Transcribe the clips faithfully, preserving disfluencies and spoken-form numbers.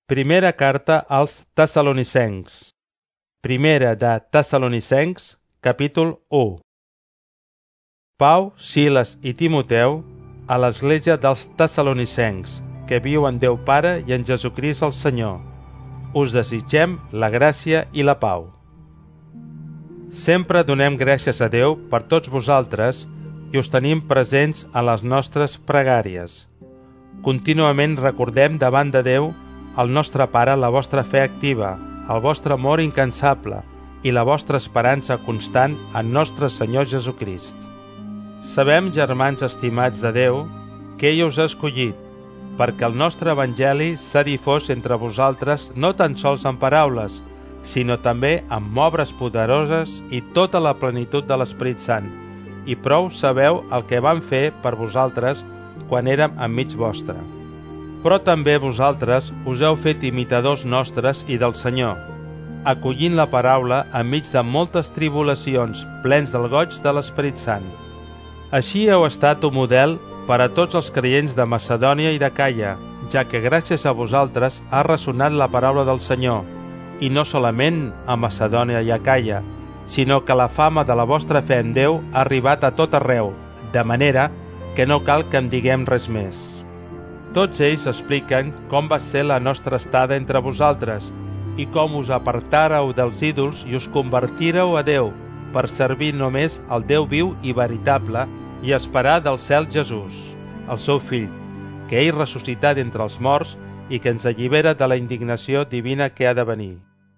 Primera carta als Tessalonicencs. Primera de Tessalonicencs, capítol u. Pau, Silas i Timoteu a l'església dels Tessalonicencs, que viu en Déu Pare i en Jesucrist el Senyor. Us desitgem la gràcia i la pau. Sempre donem gràcies a Déu per tots vosaltres i us tenim presents a les nostres pregàries. Contínuament recordem davant de Déu el nostre Pare la vostra fe activa, el vostre amor incansable i la vostra esperança constant en nostre Senyor Jesucrist. Sabem, germans estimats de Déu, que ell us ha escollit, perquè el nostre Evangeli s'ha difós entre vosaltres no tan sols en paraules, sinó també amb obres poderoses i tota la plenitud de l'Esperit Sant, i prou sabeu el que vam fer per vosaltres quan érem enmig vostre. Però també vosaltres us heu fet imitadors nostres i del Senyor, acollint la paraula enmig de moltes tribulacions, plens del goig de l'Esperit Sant. Així heu estat un model per a tots els creients de Macedònia i d'Acaia, ja que gràcies a vosaltres ha ressonat la paraula del Senyor, i no solament a Macedònia i Acaia, sinó que la fama de la vostra fe en Déu ha arribat a tot arreu, de manera que no cal que en diguem res més. Tots ells expliquen com va ser la nostra estada entre vosaltres i com us apartàreu dels ídols i us convertíreu a Déu per servir només al Déu viu i veritable i esperar del cel Jesús, el seu fill, que ell ressuscitat entre els morts i que ens allibera de la indignació divina que ha de venir.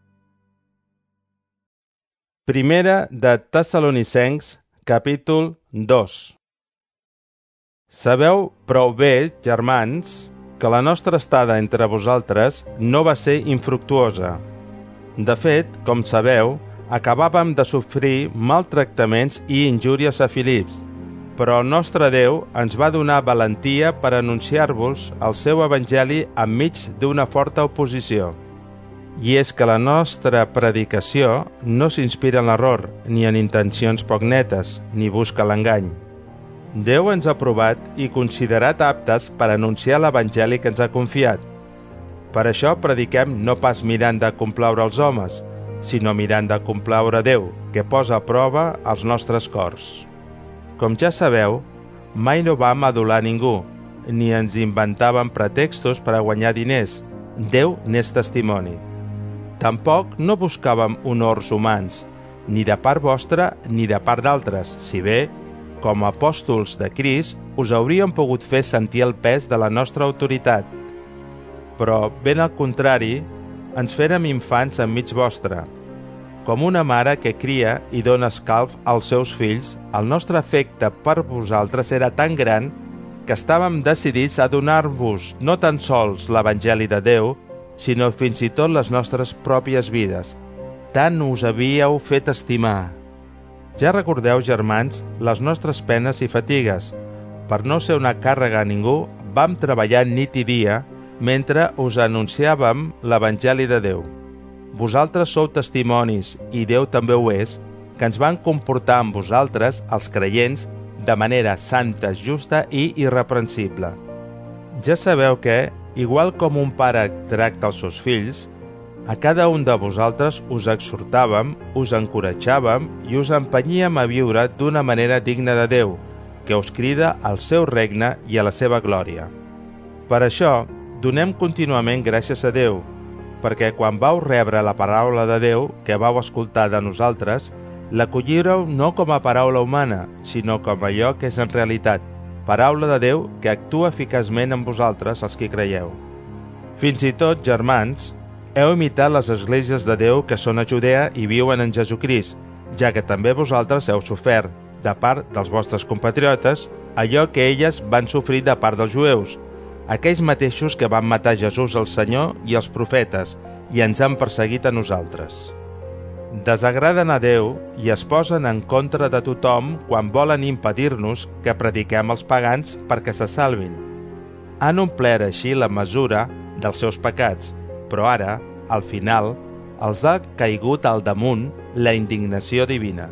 Primera de Tessalonicencs, capítol dos. Sabeu prou bé, germans, que la nostra estada entre vosaltres no va ser infructuosa. De fet, com sabeu, acabàvem de sofrir maltractaments i injúries a Filips, però el nostre Déu ens va donar valentia per anunciar-vos el seu evangeli enmig d'una forta oposició. I és que la nostra predicació no s'inspira en l'error, ni en intencions poc netes, ni busca l'engany. Déu ens ha provat i considerat aptes per anunciar l'evangeli que ens ha confiat. Per això prediquem no pas mirant de complaure els homes, sinó mirant de complaure Déu, que posa a prova els nostres cors. Com ja sabeu, mai no vam adular ningú, ni ens inventàvem pretextos per a guanyar diners. Déu n'és testimoni. Tampoc no buscàvem honors humans, ni de part vostra ni de part d'altres, si bé, com a apòstols de Crist, us hauríem pogut fer sentir el pes de la nostra autoritat. Però, ben al contrari, ens férem infants enmig vostre. Com una mare que cria i dona escalf als seus fills, el nostre afecte per vosaltres era tan gran que estàvem decidits a donar-vos no tan sols l'Evangeli de Déu, sinó fins i tot les nostres pròpies vides. Tant us havíeu fet estimar. Ja recordeu, germans, les nostres penes i fatigues. Per no ser una càrrega a ningú, vam treballar nit i dia mentre us anunciàvem l'Evangeli de Déu. Vosaltres sou testimonis, i Déu també ho és, que ens van comportar amb vosaltres, els creients, de manera santa, justa i irreprensible. Ja sabeu que, igual com un pare tracta els seus fills, a cada un de vosaltres us exhortàvem, us encoratjàvem i us empenyíem a viure d'una manera digna de Déu, que us crida al seu regne i a la seva glòria. Per això, donem contínuament gràcies a Déu, perquè quan vau rebre la paraula de Déu que vau escoltar de nosaltres, l'acollireu no com a paraula humana, sinó com allò que és en realitat, paraula de Déu que actua eficaçment en vosaltres, els que creieu. Fins i tot, germans, heu imitat les esglésies de Déu que són a Judea i viuen en Jesucrist, ja que també vosaltres heu sofert, de part dels vostres compatriotes, allò que elles van sofrir de part dels jueus, aquells mateixos que van matar Jesús el Senyor i els profetes i ens han perseguit a nosaltres. Desagraden a Déu i es posen en contra de tothom quan volen impedir-nos que prediquem als pagans perquè se salvin. Han omplert així la mesura dels seus pecats, però ara, al final, els ha caigut al damunt la indignació divina.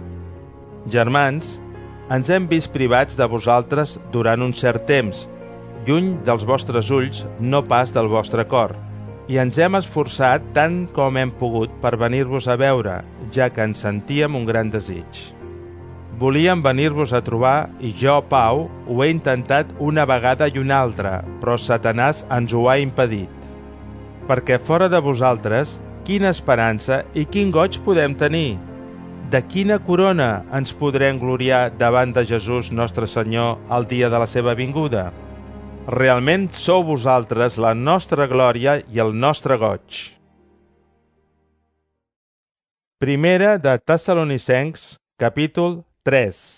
Germans, ens hem vist privats de vosaltres durant un cert temps, lluny dels vostres ulls, no pas del vostre cor, i ens hem esforçat tant com hem pogut per venir-vos a veure, ja que en sentíem un gran desig. Volíem venir-vos a trobar i jo, Pau, ho he intentat una vegada i una altra, però Satanàs ens ho ha impedit. Perquè fora de vosaltres, quina esperança i quin goig podem tenir? De quina corona ens podrem gloriar davant de Jesús nostre Senyor el dia de la seva vinguda? Realment sou vosaltres la nostra glòria i el nostre goig. Primera de Tessalonicencs, capítol tres.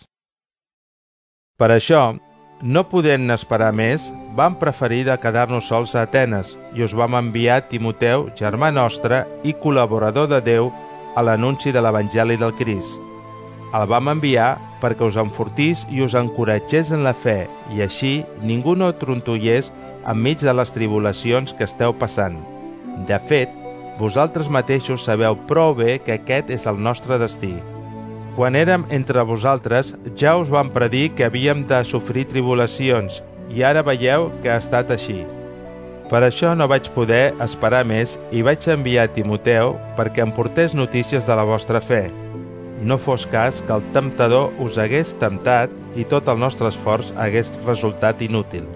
Per això, no podent esperar més, vam preferir de quedar-nos sols a Atenes i us vam enviar Timoteu, germà nostre i col·laborador de Déu, a l'anunci de l'Evangeli del Crist. El vam enviar perquè us enfortís i us encoratgés en la fe i així ningú no trontollés enmig de les tribulacions que esteu passant. De fet, vosaltres mateixos sabeu prou bé que aquest és el nostre destí. Quan érem entre vosaltres, ja us vam predir que havíem de sofrir tribulacions, i ara veieu que ha estat així. Per això no vaig poder esperar més i vaig enviar Timoteu perquè em portés notícies de la vostra fe. No fos cas que el temptador us hagués temptat i tot el nostre esforç hagués resultat inútil.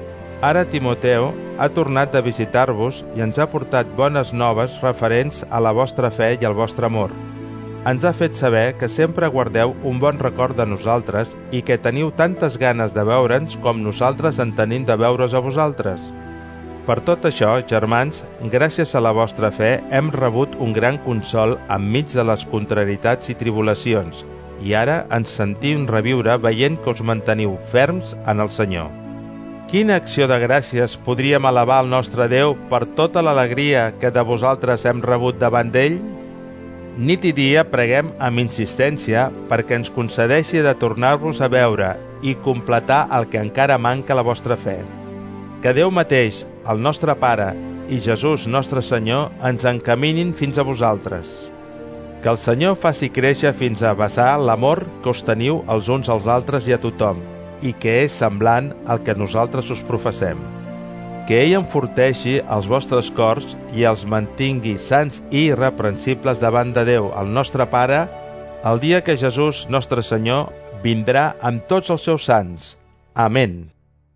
Ara Timoteu ha tornat de visitar-vos i ens ha portat bones noves referents a la vostra fe i al vostre amor. Ens ha fet saber que sempre guardeu un bon record de nosaltres i que teniu tantes ganes de veure'ns com nosaltres en tenim de veure's a vosaltres. Per tot això, germans, gràcies a la vostra fe hem rebut un gran consol enmig de les contrarietats i tribulacions, i ara ens sentim reviure veient que us manteniu ferms en el Senyor. Quina acció de gràcies podríem elevar al nostre Déu per tota l'alegria que de vosaltres hem rebut davant d'ell? Nit i dia preguem amb insistència perquè ens concedeixi de tornar-vos a veure i completar el que encara manca a la vostra fe. Que Déu mateix, el nostre Pare, i Jesús, nostre Senyor, ens encaminin fins a vosaltres. Que el Senyor faci créixer fins a vessar l'amor que us teniu els uns als altres i a tothom, i que és semblant al que nosaltres us professem. Que ell enforteixi els vostres cors i els mantingui sants i irreprensibles davant de Déu, el nostre Pare, el dia que Jesús, nostre Senyor, vindrà amb tots els seus sants. Amén.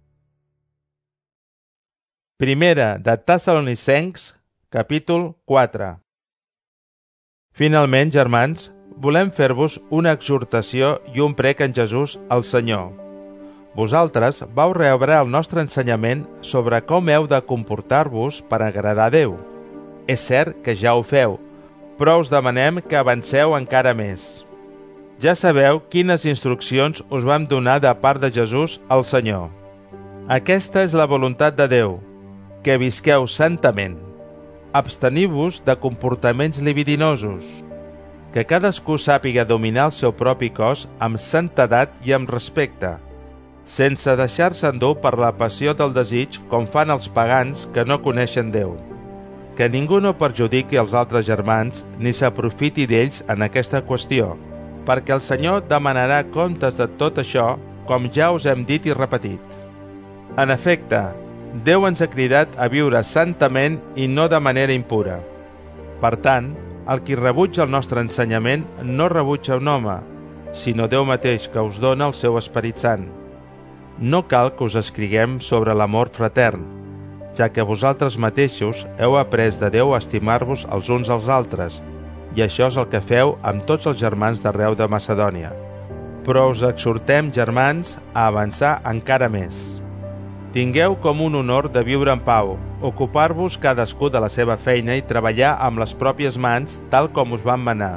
Primera de Tessalonicencs, capítol quatre. Finalment, germans, volem fer-vos una exhortació i un prec en Jesús, el Senyor. Vosaltres vau rebre el nostre ensenyament sobre com heu de comportar-vos per agradar a Déu. És cert que ja ho feu, però us demanem que avanceu encara més. Ja sabeu quines instruccions us vam donar de part de Jesús, el Senyor. Aquesta és la voluntat de Déu, que visqueu santament. Absteniu-vos de comportaments libidinosos. Que cadascú sàpiga dominar el seu propi cos amb santedat i amb respecte, sense deixar-se endur per la passió del desig com fan els pagans que no coneixen Déu. Que ningú no perjudiqui els altres germans ni s'aprofiti d'ells en aquesta qüestió, perquè el Senyor demanarà comptes de tot això, com ja us hem dit i repetit. En efecte, Déu ens ha cridat a viure santament i no de manera impura. Per tant, el qui rebutja el nostre ensenyament no rebutja un home, sinó Déu mateix que us dona el seu Esperit Sant. No cal que us escriguem sobre l'amor fratern, ja que vosaltres mateixos heu après de Déu a estimar-vos els uns als altres, i això és el que feu amb tots els germans d'arreu de Macedònia. Però us exhortem, germans, a avançar encara més. Tingueu com un honor de viure en pau, ocupar-vos cadascú de la seva feina i treballar amb les pròpies mans tal com us van manar.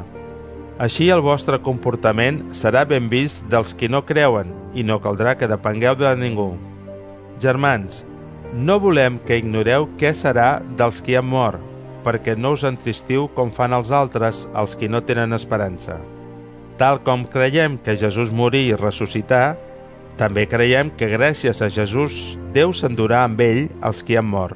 Així el vostre comportament serà ben vist dels qui no creuen i no caldrà que depengueu de ningú. Germans, no volem que ignoreu què serà dels qui han mort, perquè no us entristiu com fan els altres, els qui no tenen esperança. Tal com creiem que Jesús morí i ressuscità, també creiem que gràcies a Jesús Déu s'endurà amb ell els qui han mort.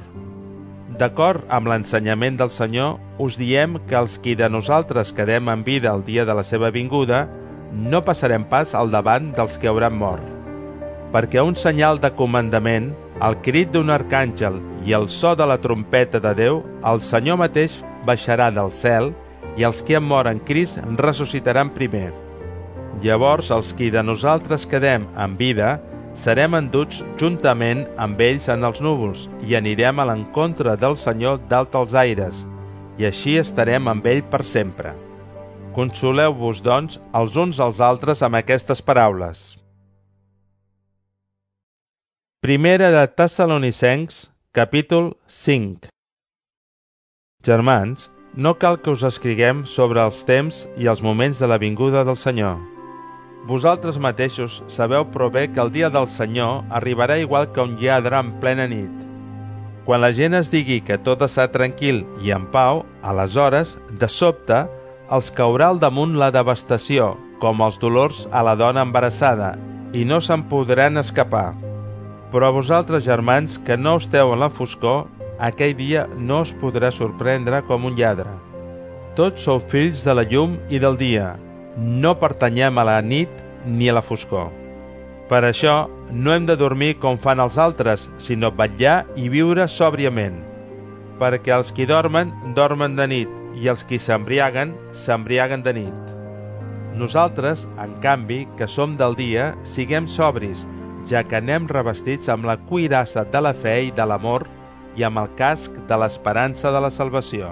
D'acord amb l'ensenyament del Senyor, us diem que els qui de nosaltres quedem en vida el dia de la seva vinguda, no passarem pas al davant dels que hauran mort. Perquè un senyal de comandament, el crit d'un arcàngel i el so de la trompeta de Déu, el Senyor mateix baixarà del cel i els que han mort en Crist ressuscitaran primer. Llavors els qui de nosaltres quedem en vida serem enduts juntament amb ells en els núvols i anirem a l'encontre del Senyor dalt als aires, i així estarem amb ell per sempre. Consoleu-vos, doncs, els uns als altres amb aquestes paraules. Primera de Tessalonicencs, capítol cinc. Germans, no cal que us escriguem sobre els temps i els moments de la vinguda del Senyor. Vosaltres mateixos sabeu prou bé que el dia del Senyor arribarà igual que un lladre en plena nit. Quan la gent es digui que tot està tranquil i en pau, aleshores, de sobte, els caurà al damunt la devastació, com els dolors a la dona embarassada, i no se'n podran escapar. Però a vosaltres, germans, que no esteu en la foscor, aquell dia no us podrà sorprendre com un lladre. Tots sou fills de la llum i del dia, no pertanyem a la nit ni a la foscor. Per això, no hem de dormir com fan els altres, sinó vetllar i viure sòbriament. Perquè els qui dormen, dormen de nit, i els qui s'embriaguen, s'embriaguen de nit. Nosaltres, en canvi, que som del dia, siguem sobris, ja que anem revestits amb la cuirassa de la fe i de l'amor i amb el casc de l'esperança de la salvació.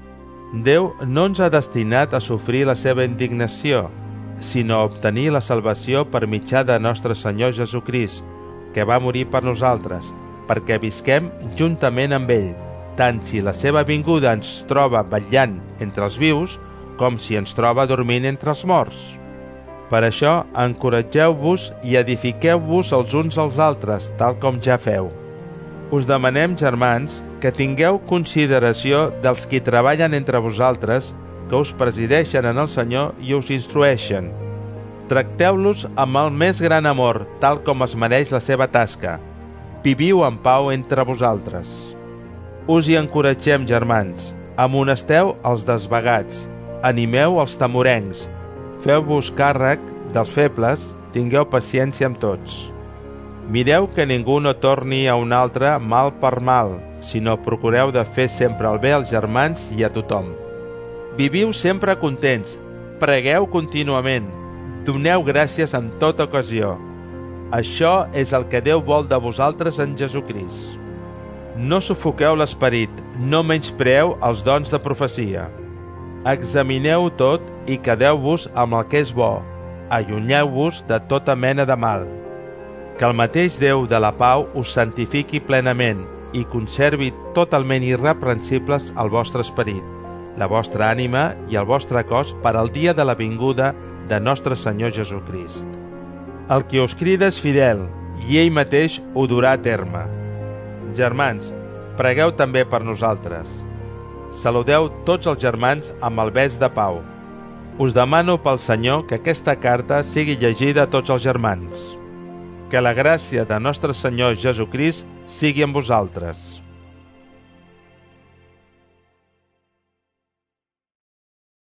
Déu no ens ha destinat a sofrir la seva indignació, sinó a obtenir la salvació per mitjà de nostre Senyor Jesucrist, que va morir per nosaltres, perquè visquem juntament amb ell, tant si la seva vinguda ens troba vetllant entre els vius, com si ens troba dormint entre els morts. Per això, encoratgeu-vos i edifiqueu-vos els uns als altres, tal com ja feu. Us demanem, germans, que tingueu consideració dels qui treballen entre vosaltres, que us presideixen en el Senyor i us instrueixen. Tracteu-los amb el més gran amor, tal com es mereix la seva tasca. Viviu en pau entre vosaltres. Us hi encoratgem, germans. Amonesteu els desvagats. Animeu els tamorencs. Feu-vos càrrec dels febles. Tingueu paciència amb tots. Mireu que ningú no torni a un altre mal per mal, sinó procureu de fer sempre el bé als germans i a tothom. Viviu sempre contents, pregueu contínuament, doneu gràcies en tota ocasió. Això és el que Déu vol de vosaltres en Jesucrist. No sufoqueu l'esperit, no menyspreeu els dons de profecia. Examineu tot i quedeu-vos amb el que és bo, allunyeu-vos de tota mena de mal. Que el mateix Déu de la pau us santifiqui plenament i conservi totalment irreprensibles el vostre esperit, la vostra ànima i el vostre cos per al dia de la vinguda de nostre Senyor Jesucrist. El qui us crida és fidel, i ell mateix ho durà a terme. Germans, pregueu també per nosaltres. Saludeu tots els germans amb el bes de pau. Us demano pel Senyor que aquesta carta sigui llegida a tots els germans. Que la gràcia de nostre Senyor Jesucrist sigui amb vosaltres.